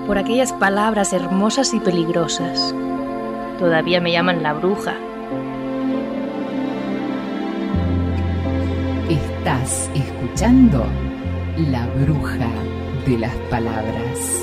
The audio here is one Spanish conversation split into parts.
por aquellas palabras hermosas y peligrosas. Todavía me llaman la bruja. Estás escuchando La Bruja de las Palabras.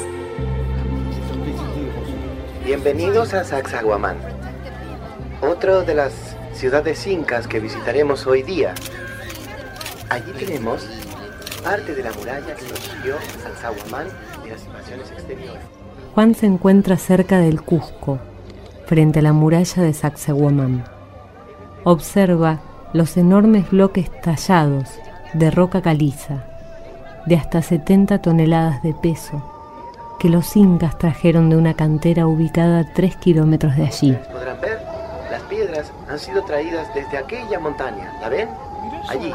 Bienvenidos a Sacsayhuamán, otra de las ciudades incas que visitaremos hoy día. Allí tenemos parte de la muralla que protegió a Sacsayhuamán de las invasiones exteriores. Juan se encuentra cerca del Cusco, frente a la muralla de Sacsayhuamán. Observa los enormes bloques tallados de roca caliza, de hasta 70 toneladas de peso, que los incas trajeron de una cantera ubicada a 3 kilómetros de allí. Podrán ver, las piedras han sido traídas desde aquella montaña. ¿La ven? Allí.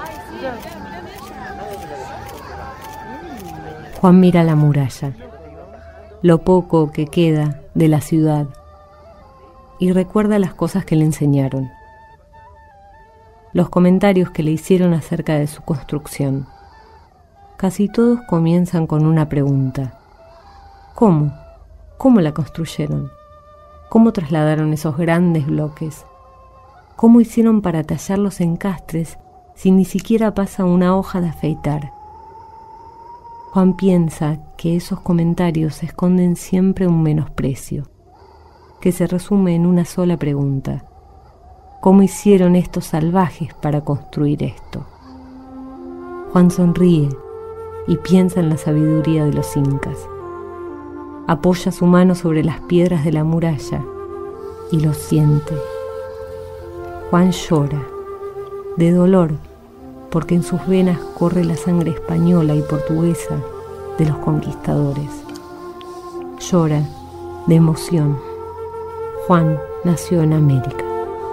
Juan mira la muralla, lo poco que queda de la ciudad, y recuerda las cosas que le enseñaron, los comentarios que le hicieron acerca de su construcción. Casi todos comienzan con una pregunta. ¿Cómo? ¿Cómo la construyeron? ¿Cómo trasladaron esos grandes bloques? ¿Cómo hicieron para tallar los encastres si ni siquiera pasa una hoja de afeitar? Juan piensa que esos comentarios esconden siempre un menosprecio, que se resume en una sola pregunta. ¿Cómo hicieron estos salvajes para construir esto? Juan sonríe y piensa en la sabiduría de los incas. Apoya su mano sobre las piedras de la muralla y lo siente. Juan llora, de dolor, porque en sus venas corre la sangre española y portuguesa de los conquistadores. Llora de emoción. Juan nació en América.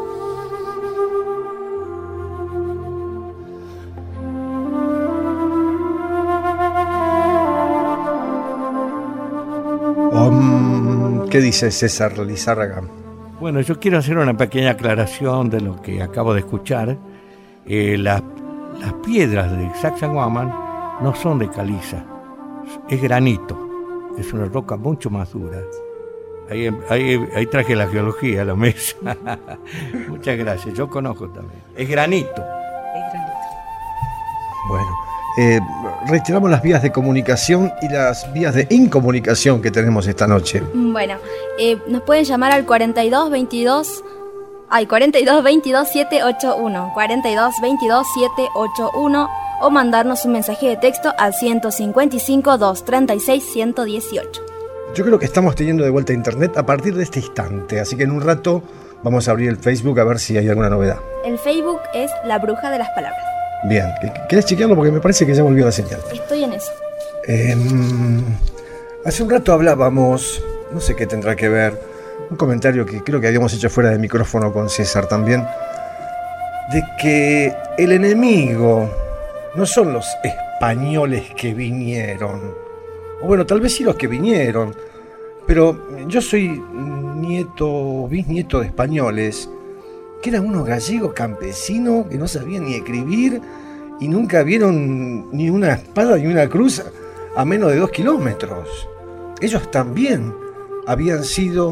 ¿Qué dice César Lizárraga? Bueno, yo quiero hacer una pequeña aclaración de lo que acabo de escuchar. Las piedras de Sacsayhuamán no son de caliza, es granito, es una roca mucho más dura. Ahí traje la geología a la mesa. Muchas gracias, yo conozco también. Es granito. Bueno, reiteramos las vías de comunicación y las vías de incomunicación que tenemos esta noche. Bueno, nos pueden llamar al 42 22 781, 42 22 781, o mandarnos un mensaje de texto al 155 236 118. Yo creo que estamos teniendo de vuelta a internet a partir de este instante, así que en un rato vamos a abrir el Facebook a ver si hay alguna novedad. El Facebook es La Bruja de las Palabras. Bien, ¿querés chequearlo? Porque me parece que ya volvió la señal. Estoy en eso. Hace un rato hablábamos, no sé qué tendrá que ver, un comentario que creo que habíamos hecho fuera de micrófono con César también, de que el enemigo no son los españoles que vinieron, o bueno, tal vez sí los que vinieron, pero yo soy bisnieto de españoles, que eran unos gallegos campesinos que no sabían ni escribir y nunca vieron ni una espada ni una cruz a menos de 2 kilómetros. Ellos también habían sido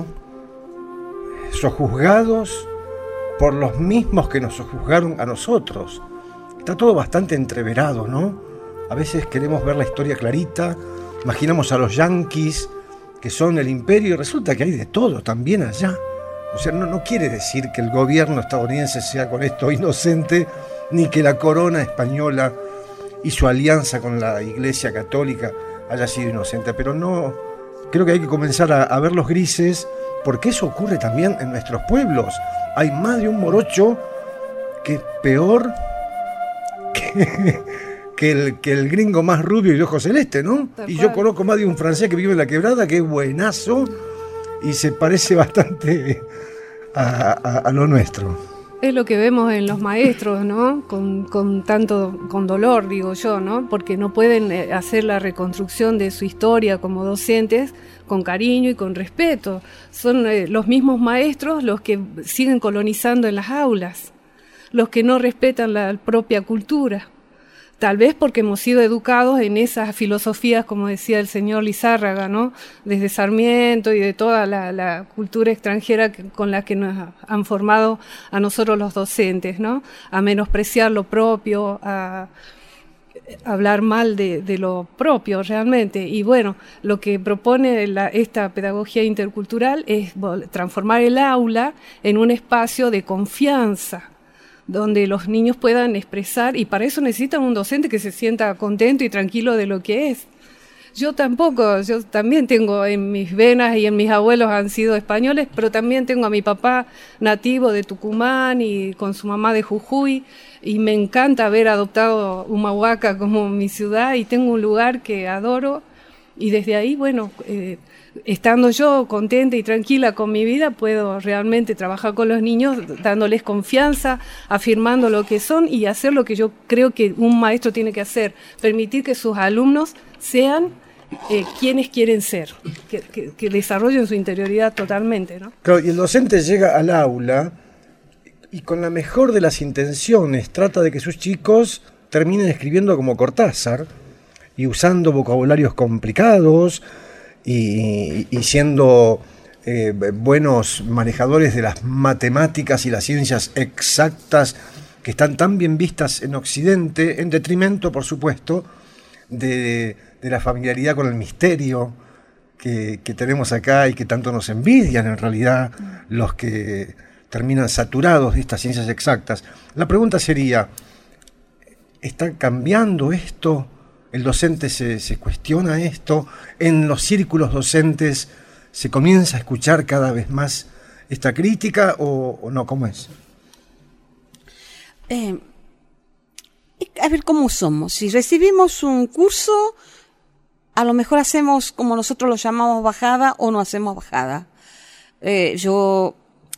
sojuzgados por los mismos que nos sojuzgaron a nosotros. Está todo bastante entreverado, ¿no? A veces queremos ver la historia clarita, imaginamos a los yanquis que son el imperio y resulta que hay de todo también allá. O sea, no quiere decir que el gobierno estadounidense sea con esto inocente, ni que la corona española y su alianza con la Iglesia Católica haya sido inocente. Pero no, creo que hay que comenzar a ver los grises, porque eso ocurre también en nuestros pueblos. Hay más de un morocho que es peor que el gringo más rubio y de ojos celeste, ¿no? Y yo conozco más de un francés que vive en la Quebrada, que es buenazo y se parece bastante a lo nuestro. Es lo que vemos en los maestros, ¿no? Con dolor, digo yo, ¿no? Porque no pueden hacer la reconstrucción de su historia como docentes con cariño y con respeto. Son los mismos maestros los que siguen colonizando en las aulas, los que no respetan la propia cultura. Tal vez porque hemos sido educados en esas filosofías, como decía el señor Lizárraga, ¿no? Desde Sarmiento y de toda la cultura extranjera con la que nos han formado a nosotros los docentes, ¿no? A menospreciar lo propio, a hablar mal de lo propio realmente. Y bueno, lo que propone esta pedagogía intercultural es transformar el aula en un espacio de confianza, donde los niños puedan expresar, y para eso necesitan un docente que se sienta contento y tranquilo de lo que es. Yo también tengo en mis venas, y en mis abuelos han sido españoles, pero también tengo a mi papá nativo de Tucumán y con su mamá de Jujuy, y me encanta haber adoptado Humahuaca como mi ciudad, y tengo un lugar que adoro, y desde ahí, bueno, estando yo contenta y tranquila con mi vida, puedo realmente trabajar con los niños, dándoles confianza, afirmando lo que son y hacer lo que yo creo que un maestro tiene que hacer, permitir que sus alumnos sean quienes quieren ser, que desarrollen su interioridad totalmente, ¿no? Claro, y el docente llega al aula y con la mejor de las intenciones trata de que sus chicos terminen escribiendo como Cortázar y usando vocabularios complicados, y siendo buenos manejadores de las matemáticas y las ciencias exactas que están tan bien vistas en Occidente, en detrimento, por supuesto, de la familiaridad con el misterio que tenemos acá y que tanto nos envidian en realidad los que terminan saturados de estas ciencias exactas. La pregunta sería, ¿está cambiando esto? ¿El docente se cuestiona esto? ¿En los círculos docentes se comienza a escuchar cada vez más esta crítica o no? ¿Cómo es? A ver cómo somos. Si recibimos un curso, a lo mejor hacemos, como nosotros lo llamamos, bajada, o no hacemos bajada. Yo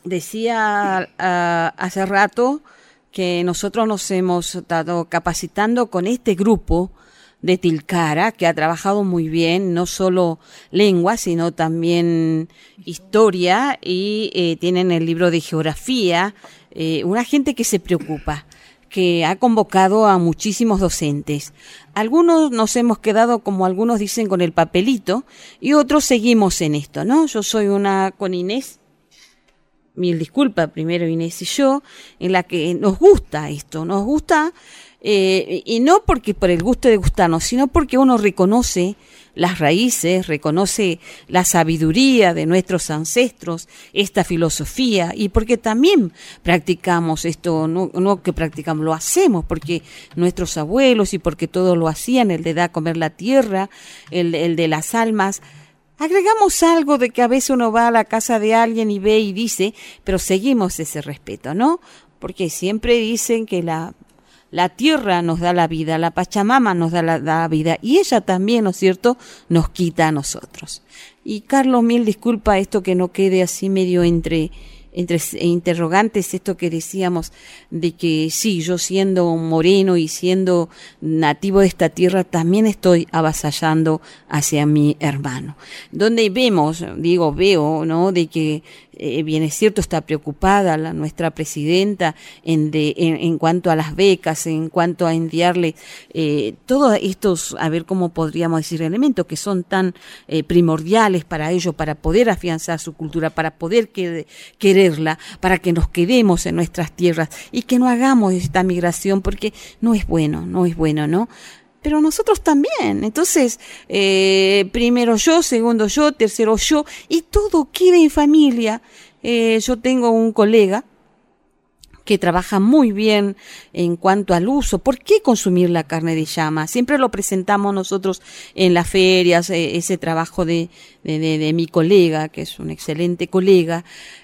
decía hace rato que nosotros nos hemos estado capacitando con este grupo de Tilcara, que ha trabajado muy bien, no solo lengua, sino también historia, y tienen el libro de geografía, una gente que se preocupa, que ha convocado a muchísimos docentes. Algunos nos hemos quedado, como algunos dicen, con el papelito, y otros seguimos en esto, ¿no? Yo soy una con Inés, mil disculpas, primero Inés y yo, en la que nos gusta esto, nos gusta. Y no porque por el gusto de gustarnos, sino porque uno reconoce las raíces, reconoce la sabiduría de nuestros ancestros, esta filosofía, y porque también practicamos esto, no que practicamos, lo hacemos, porque nuestros abuelos y porque todos lo hacían, el de dar a comer la tierra, el de las almas. Agregamos algo de que a veces uno va a la casa de alguien y ve y dice, pero seguimos ese respeto, ¿no? Porque siempre dicen que la tierra nos da la vida, la Pachamama nos da la vida, y ella también, ¿no es cierto?, nos quita a nosotros. Y Carlos, mil disculpa esto que no quede así medio entre interrogantes, esto que decíamos de que sí, yo siendo moreno y siendo nativo de esta tierra también estoy avasallando hacia mi hermano. Donde veo, ¿no?, de que bien es cierto, está preocupada nuestra presidenta en cuanto a las becas, en cuanto a enviarle todos estos, a ver cómo podríamos decir, elementos que son tan primordiales para ellos, para poder afianzar su cultura, para poder quererla, para que nos quedemos en nuestras tierras y que no hagamos esta migración, porque no es bueno, ¿no? Pero nosotros también. Entonces, primero yo, segundo yo, tercero yo, y todo queda en familia. Yo tengo un colega que trabaja muy bien en cuanto al uso. ¿Por qué consumir la carne de llama? Siempre lo presentamos nosotros en las ferias, ese trabajo de mi colega, que es un excelente colega,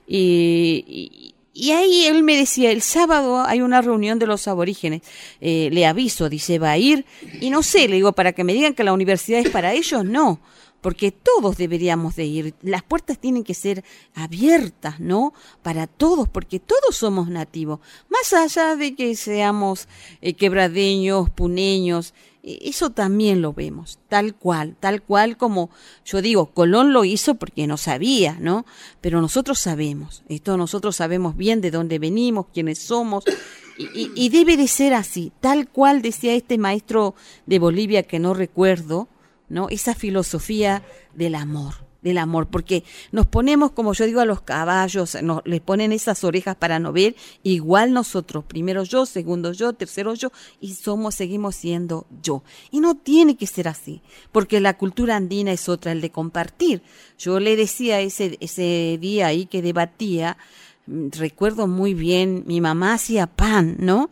y ahí él me decía, el sábado hay una reunión de los aborígenes, le aviso, dice, va a ir, y no sé, le digo, para que me digan que la universidad es para ellos, no, porque todos deberíamos de ir, las puertas tienen que ser abiertas, ¿no?, para todos, porque todos somos nativos, más allá de que seamos quebradeños, puneños, eso también lo vemos, tal cual como yo digo, Colón lo hizo porque no sabía, ¿no? Pero nosotros sabemos bien de dónde venimos, quiénes somos, Y debe de ser así, tal cual decía este maestro de Bolivia que no recuerdo, ¿no? Esa filosofía del amor, porque nos ponemos, como yo digo, a los caballos, les ponen esas orejas para no ver, igual nosotros, primero yo, segundo yo, tercero yo, y seguimos siendo yo. Y no tiene que ser así, porque la cultura andina es otra, el de compartir. Yo le decía ese día ahí que debatía, recuerdo muy bien, mi mamá hacía pan, ¿no?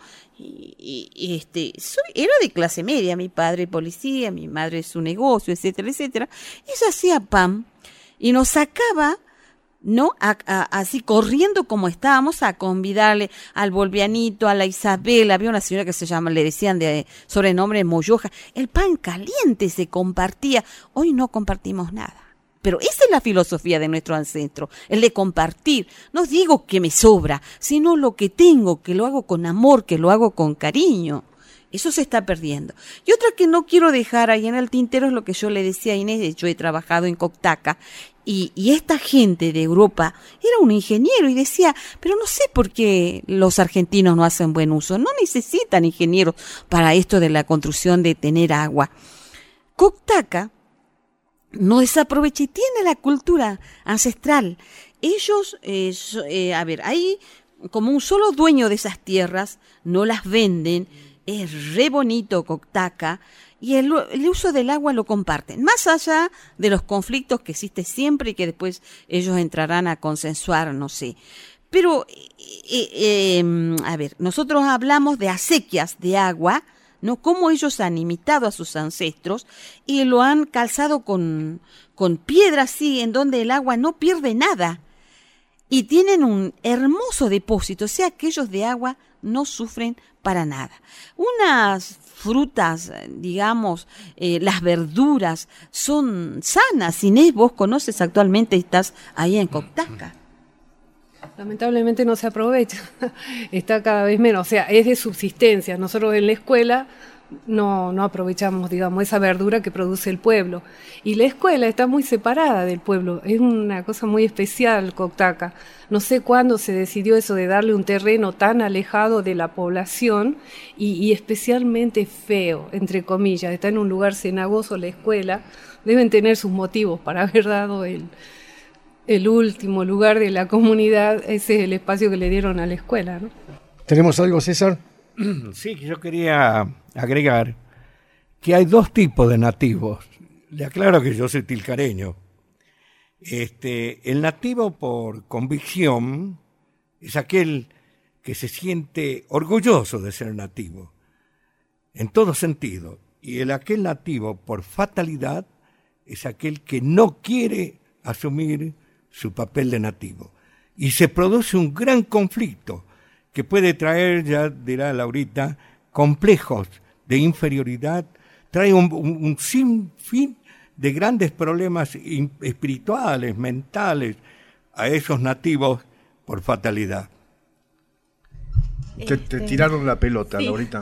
Era de clase media, mi padre policía, mi madre su negocio, etcétera, etcétera. Ella hacía pan y nos sacaba, ¿no? Así corriendo como estábamos, a convidarle al Volvianito, a la Isabel. Había una señora que le decían de sobrenombre Moyoja. El pan caliente se compartía. Hoy no compartimos nada. Pero esa es la filosofía de nuestro ancestro, el de compartir. No digo que me sobra, sino lo que tengo, que lo hago con amor, que lo hago con cariño. Eso se está perdiendo. Y otra que no quiero dejar ahí en el tintero es lo que yo le decía a Inés. Yo he trabajado en Coctaca y esta gente de Europa era un ingeniero y decía, pero no sé por qué los argentinos no hacen buen uso. No necesitan ingenieros para esto de la construcción de tener agua. Coctaca no desaprovecha y tiene la cultura ancestral. Ellos, hay como un solo dueño de esas tierras, no las venden, es re bonito Coctaca, y el uso del agua lo comparten, más allá de los conflictos que existen siempre y que después ellos entrarán a consensuar, no sé. Pero, nosotros hablamos de acequias de agua, ¿no? Cómo ellos han imitado a sus ancestros y lo han calzado con piedras, sí, en donde el agua no pierde nada. Y tienen un hermoso depósito, o sea que ellos de agua no sufren para nada. Unas frutas, digamos, las verduras son sanas. Inés, vos conoces actualmente, estás ahí en Coctaca. Lamentablemente no se aprovecha, está cada vez menos, o sea, es de subsistencia. Nosotros en la escuela no aprovechamos, digamos, esa verdura que produce el pueblo. Y la escuela está muy separada del pueblo, es una cosa muy especial Coctaca. No sé cuándo se decidió eso de darle un terreno tan alejado de la población y especialmente feo, entre comillas. Está en un lugar cenagoso la escuela, deben tener sus motivos para haber dado el último lugar de la comunidad. Ese es el espacio que le dieron a la escuela, ¿no? ¿Tenemos algo, César? Sí, que yo quería agregar que hay dos tipos de nativos. Le aclaro que yo soy tilcareño. El nativo por convicción es aquel que se siente orgulloso de ser nativo, en todo sentido. Y aquel nativo por fatalidad es aquel que no quiere asumir su papel de nativo. Y se produce un gran conflicto que puede traer, ya dirá Laurita, complejos de inferioridad, trae un sinfín de grandes problemas espirituales, mentales, a esos nativos por fatalidad. Te tiraron la pelota, sí. Laurita.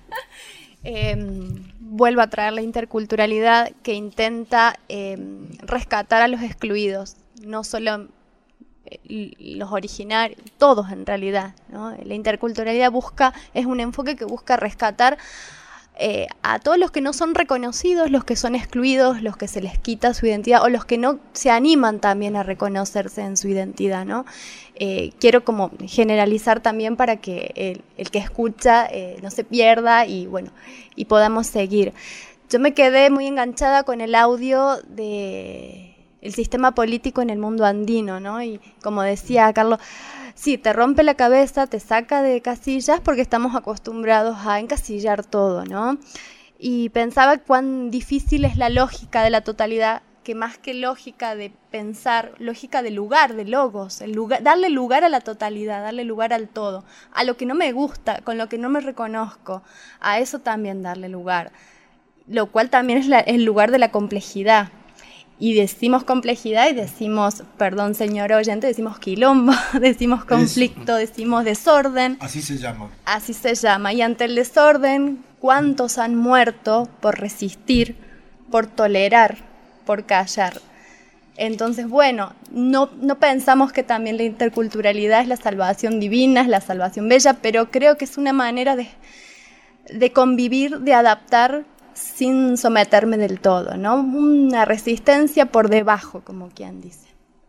Vuelvo a traer la interculturalidad que intenta rescatar a los excluidos, no solo los originarios, todos en realidad, ¿no? La interculturalidad es un enfoque que busca rescatar a todos los que no son reconocidos, los que son excluidos, los que se les quita su identidad o los que no se animan también a reconocerse en su identidad, ¿no? Quiero como generalizar también para que el que escucha no se pierda y podamos seguir. Yo me quedé muy enganchada con el audio de el sistema político en el mundo andino, ¿no? Y como decía Carlos, sí, te rompe la cabeza, te saca de casillas porque estamos acostumbrados a encasillar todo, ¿no? Y pensaba cuán difícil es la lógica de la totalidad, que más que lógica de pensar, lógica de lugar, de logos, darle lugar a la totalidad, darle lugar al todo, a lo que no me gusta, con lo que no me reconozco, a eso también darle lugar, lo cual también es el lugar de la complejidad. Y decimos complejidad y decimos, perdón señor oyente, decimos quilombo, decimos conflicto, decimos desorden. Así se llama. Así se llama. Y ante el desorden, ¿cuántos han muerto por resistir, por tolerar, por callar? Entonces, bueno, no pensamos que también la interculturalidad es la salvación divina, es la salvación bella, pero creo que es una manera de convivir, de adaptar sin someterme del todo, ¿no? Una resistencia por debajo, como quien dice.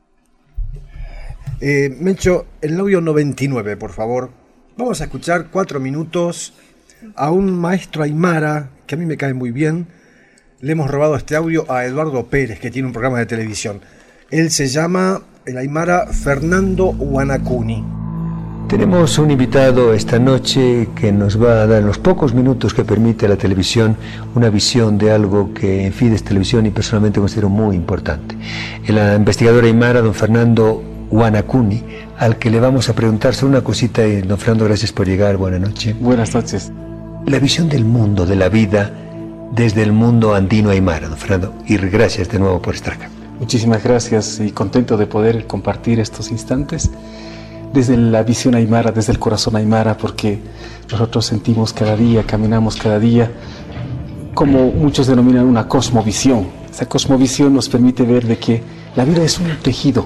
Mencho, el audio 99, por favor. Vamos a escuchar 4 minutos a un maestro aymara que a mí me cae muy bien. Le hemos robado este audio a Eduardo Pérez, que tiene un programa de televisión. Él se llama, el aymara, Fernando Huanacuni. Tenemos un invitado esta noche que nos va a dar en los pocos minutos que permite la televisión una visión de algo que en Fides Televisión y personalmente considero muy importante. El investigador aymara, don Fernando Huanacuni, al que le vamos a preguntar sobre una cosita. Y don Fernando, gracias por llegar, buenas noches. Buenas noches. La visión del mundo, de la vida, desde el mundo andino aymara, don Fernando, y gracias de nuevo por estar acá. Muchísimas gracias y contento de poder compartir estos instantes desde la visión aymara, desde el corazón aymara, porque nosotros sentimos cada día, caminamos cada día, como muchos denominan una cosmovisión. Esa cosmovisión nos permite ver de que la vida es un tejido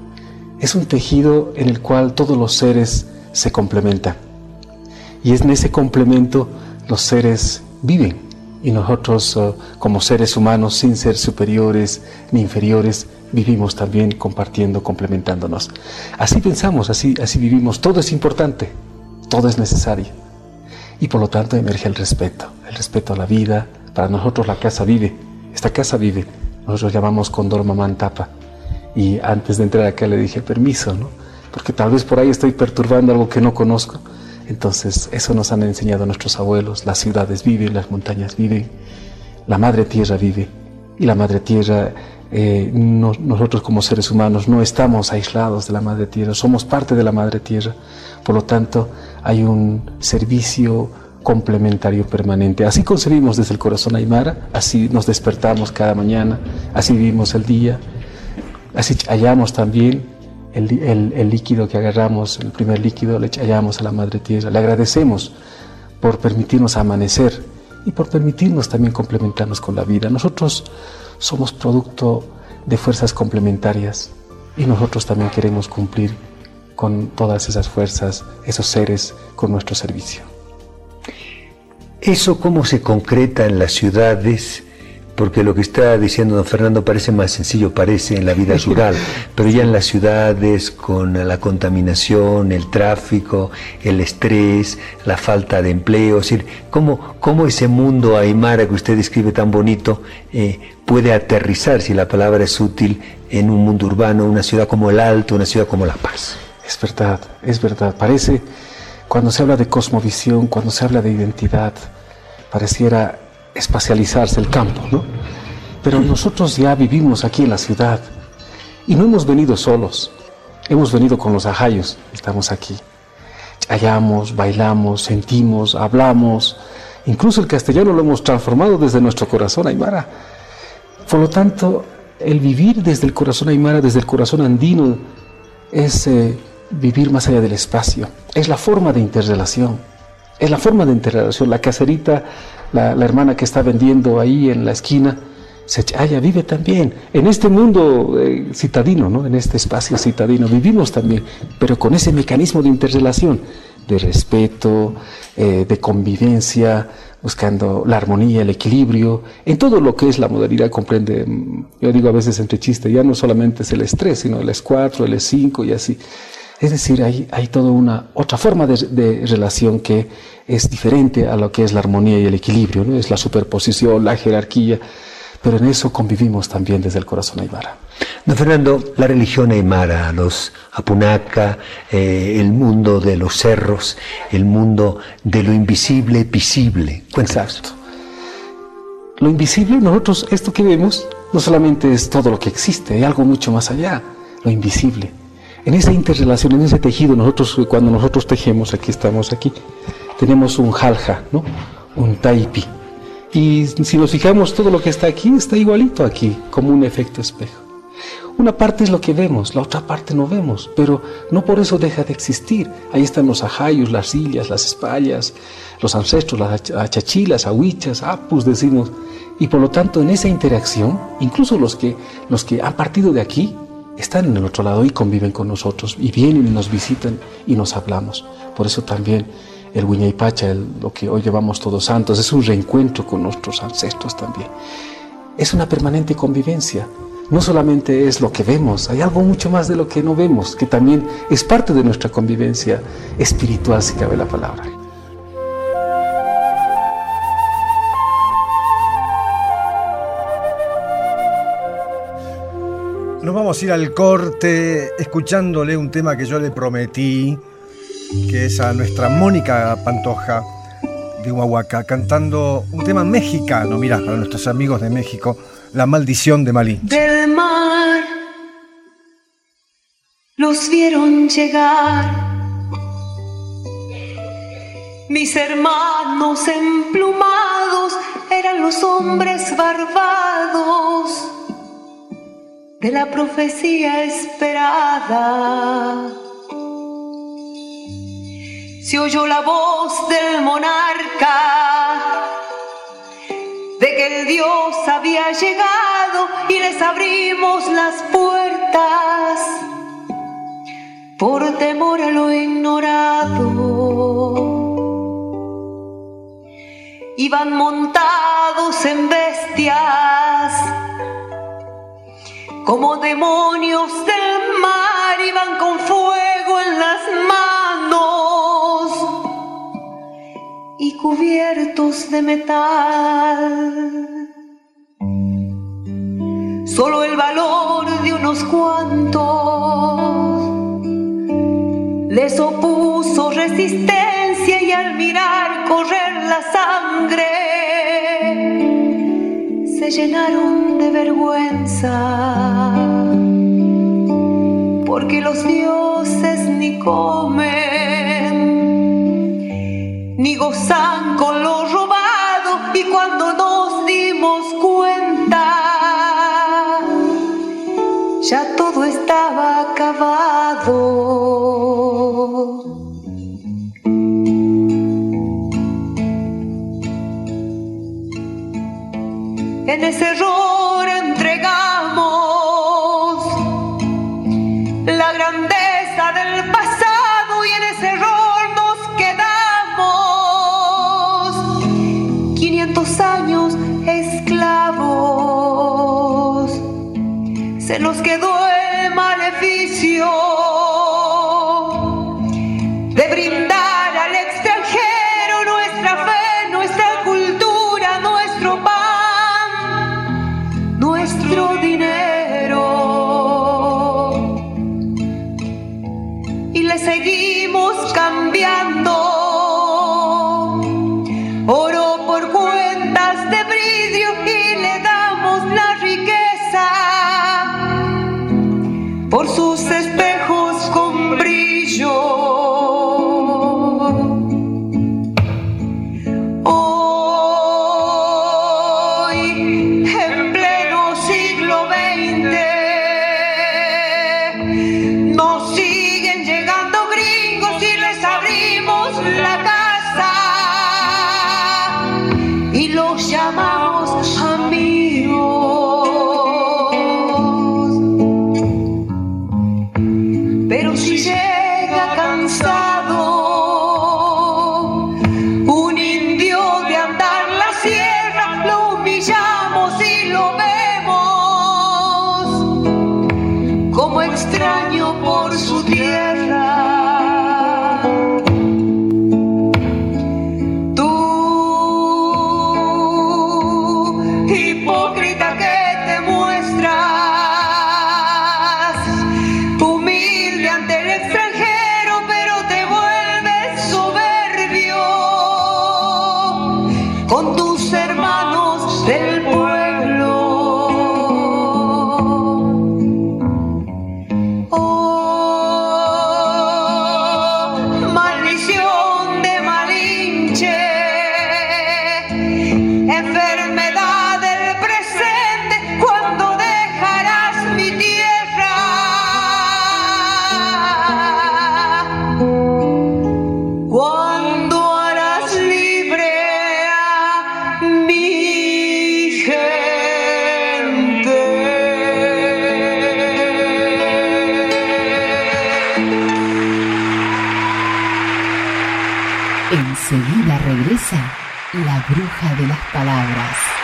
en el cual todos los seres se complementan. Y es en ese complemento los seres viven. Y nosotros, como seres humanos, sin ser superiores ni inferiores, vivimos también compartiendo, complementándonos. Así pensamos, así vivimos. Todo es importante, todo es necesario. Y por lo tanto emerge el respeto a la vida. Para nosotros la casa vive, esta casa vive. Nosotros llamamos Condor Mamán Tapa. Y antes de entrar acá le dije permiso, ¿no? Porque tal vez por ahí estoy perturbando algo que no conozco. Entonces eso nos han enseñado nuestros abuelos. Las ciudades viven, las montañas viven, la madre tierra vive. Y la madre tierra, nosotros como seres humanos no estamos aislados de la madre tierra, somos parte de la madre tierra. Por lo tanto hay un servicio complementario permanente. Así concebimos desde el corazón aymara, así nos despertamos cada mañana, así vivimos el día. Así hallamos también el líquido que agarramos, el primer líquido, le hallamos a la Madre Tierra. Le agradecemos por permitirnos amanecer y por permitirnos también complementarnos con la vida. Nosotros somos producto de fuerzas complementarias y nosotros también queremos cumplir con todas esas fuerzas, esos seres, con nuestro servicio. ¿Eso cómo se concreta en las ciudades? Porque lo que está diciendo don Fernando parece más sencillo, parece en la vida rural, pero ya en las ciudades, con la contaminación, el tráfico, el estrés, la falta de empleo, es decir, ¿cómo ese mundo aymara que usted describe tan bonito puede aterrizar, si la palabra es útil, en un mundo urbano, una ciudad como El Alto, una ciudad como La Paz? Es verdad, parece, cuando se habla de cosmovisión, cuando se habla de identidad, pareciera espacializarse el campo, ¿no? Pero nosotros ya vivimos aquí en la ciudad y no hemos venido solos, hemos venido con los ajayos, estamos aquí. Hallamos, bailamos, sentimos, hablamos, incluso el castellano lo hemos transformado desde nuestro corazón aymara. Por lo tanto, el vivir desde el corazón aymara, desde el corazón andino, es vivir más allá del espacio, es la forma de interrelación. Es la forma de interrelación. La caserita, la hermana que está vendiendo ahí en la esquina, vive también en este mundo citadino, ¿no? En este espacio citadino vivimos también, pero con ese mecanismo de interrelación, de respeto, de convivencia, buscando la armonía, el equilibrio, en todo lo que es la modalidad comprende. Yo digo a veces entre chiste, ya no solamente es el estrés, sino el S4, el S5 y así. Es decir, hay toda otra forma de relación que es diferente a lo que es la armonía y el equilibrio, ¿no? Es la superposición, la jerarquía, pero en eso convivimos también desde el corazón aymara. Don Fernando, la religión aymara, los apunaca, el mundo de los cerros, el mundo de lo invisible, visible. Cuéntanos. Exacto. Lo invisible, nosotros, esto que vemos, no solamente es todo lo que existe, hay algo mucho más allá, lo invisible. En esa interrelación, en ese tejido, cuando nosotros tejemos, estamos aquí, tenemos un jalja, ¿no? Un taipi. Y si nos fijamos, todo lo que está aquí está igualito aquí, como un efecto espejo. Una parte es lo que vemos, la otra parte no vemos, pero no por eso deja de existir. Ahí están los ajayos, las sillas, las espallas, los ancestros, las achachilas, ahuichas, apus, decimos. Y por lo tanto, en esa interacción, incluso los que han partido de aquí, están en el otro lado y conviven con nosotros, y vienen y nos visitan y nos hablamos. Por eso también el Huñaypacha, lo que hoy llevamos Todos Santos, es un reencuentro con nuestros ancestros también. Es una permanente convivencia. No solamente es lo que vemos, hay algo mucho más de lo que no vemos, que también es parte de nuestra convivencia espiritual, si cabe la palabra. Nos vamos a ir al corte escuchándole un tema que yo le prometí, que es a nuestra Mónica Pantoja de Huahuaca, cantando un tema mexicano, mirá, para nuestros amigos de México, La Maldición de Malinche. Del mar los vieron llegar mis hermanos emplumados, eran los hombres barbados de la profecía esperada. Se oyó la voz del monarca de que el Dios había llegado y les abrimos las puertas por temor a lo ignorado. Iban montados en bestias como demonios del mar, iban con fuego en las manos y cubiertos de metal. Solo el valor de unos cuantos les opuso resistencia, y al mirar correr la sangre se llenaron de vergüenza, porque los dioses ni comen ni gozan con lo robado. Y cuando nos dimos cuenta, ya todo estaba acabado. En ese error entregamos la grandeza del pasado, y en ese error nos quedamos 500 años esclavos. Se nos quedó el maleficio de brindar al extranjero nuestra fe, nuestra cultura, nuestro pan, nuestro dinero. Y le seguimos cambiando oro por cuentas de vidrio, y le damos la riqueza por sus espejos con brillo. Hoy, en pleno siglo XX, nos siguen llegando gringos y les abrimos la casa y los llamamos amigos. Pero si llega cansado un indio de andar la sierra, lo humillamos y lo vemos como extraño por su tierra. Tú, hipócrita que te muestras humilde ante el extranjero, pero te vuelves soberbio con tus hermanos del pueblo. Oh, maldición de Malinche, enfermedad del presente, ¿cuándo dejarás mi tierra? regresa la bruja de las palabras.